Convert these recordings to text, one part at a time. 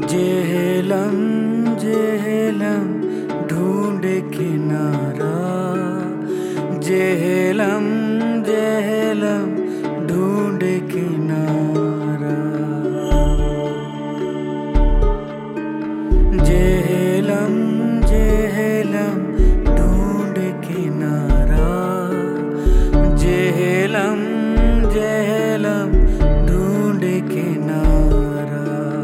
जेहलम जेहलम ढूंढे किनारा, जेहलम जेहलम ढूंढे किनारा, जेहलम जेहलम ढूंढे किनारा, जेहलम जेहलम ढूंढे किनारा।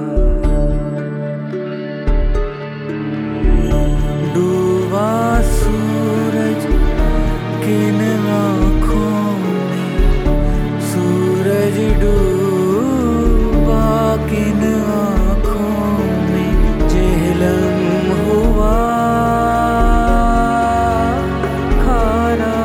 डूबा सूरज किन आँखों में, सूरज डूबा किन आँखों में, जेहलम हुआ खारा,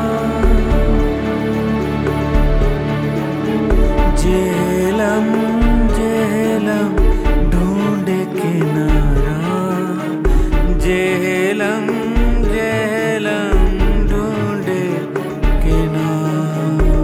जेहलम जेहलम ढूंढे किनारा, जेहलम जेहलम ढूंढे किनारा।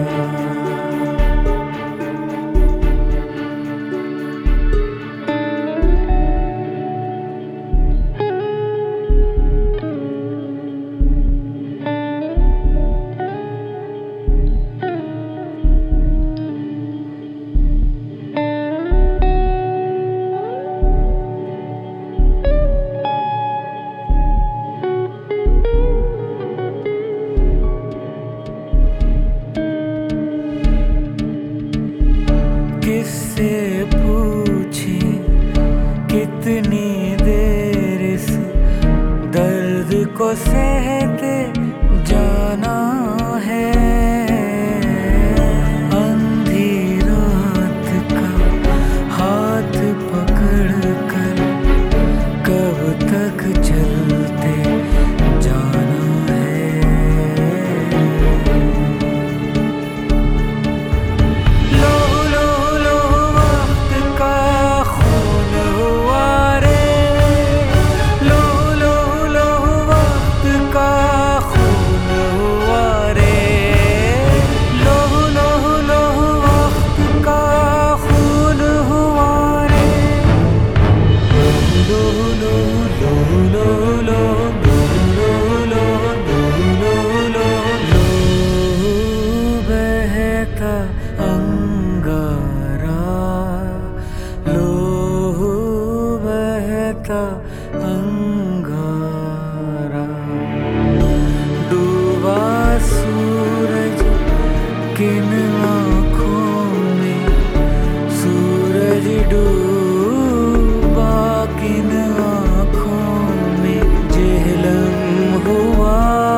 किससे पूछे कितनी देर इस दर्द को सहते जाना है, अंधी रात का हाथ पकड़ कर कब तक चलते जाना है। लो लो लो वक्त का खून हुआ रे, लो लो लो वक्त का खून हुआ रे, लो लो लो वक्त का खून हुआ रे, लो लो लो लो लो लो लो लो लो बहता अंगारा, लो बहता अंगारा। डूबा सूरज किन आँखों में, सूरज डूबा किन आँखों में, जेहलम हुआ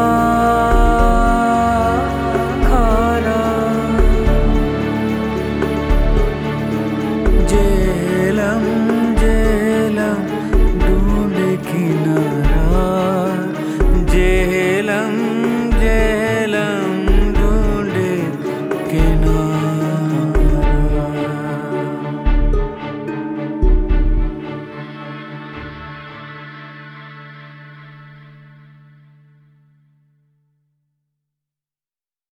खारा, जेहलम जेहलम ढूंढे किनारा, जेहलम जेहलम ढूंढे किनारा।